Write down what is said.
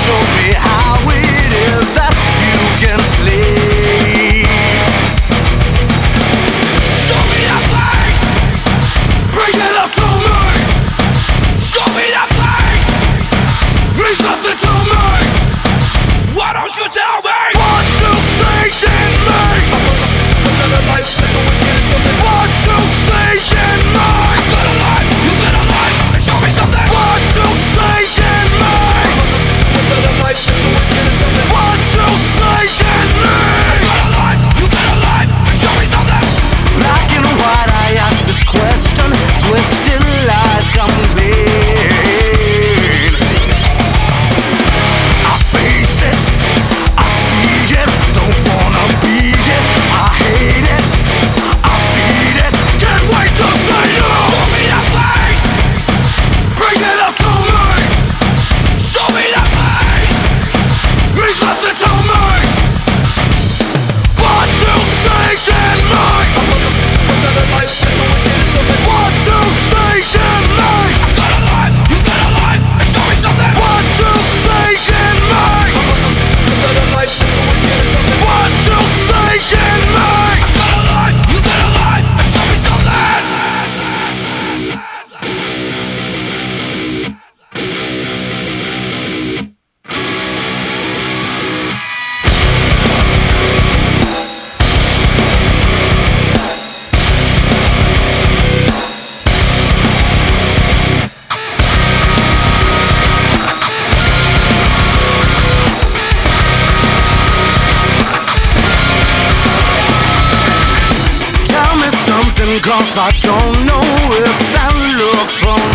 Show me how it is that you can sleep. Show me that face. Bring it up to me. Show me that face. Means nothing to me. Why don't you tell me what you see in me? Another life, that's always getting something. What you see in me? I got a life, you got a life, and show me something. What you see in me? Another life, that's always getting something. What you see in me? I got a life, you got a life, and show me something. Black and white, I ask this question. Twisted lies come clean. I face it, I see it, don't wanna be it. I hate it, I beat it, can't wait to see you. Show me that face, bring it up to me. Show me that face, means nothing to me. What you see in me? Another life, that's always getting something. What you see in me? I got a life, you got a life, and show me something. What you see in me? Another life, that's always getting something. What you see in me? I got a life, you got a life, and show me something. Tell me something, 'cause I don't know if that looks familiar.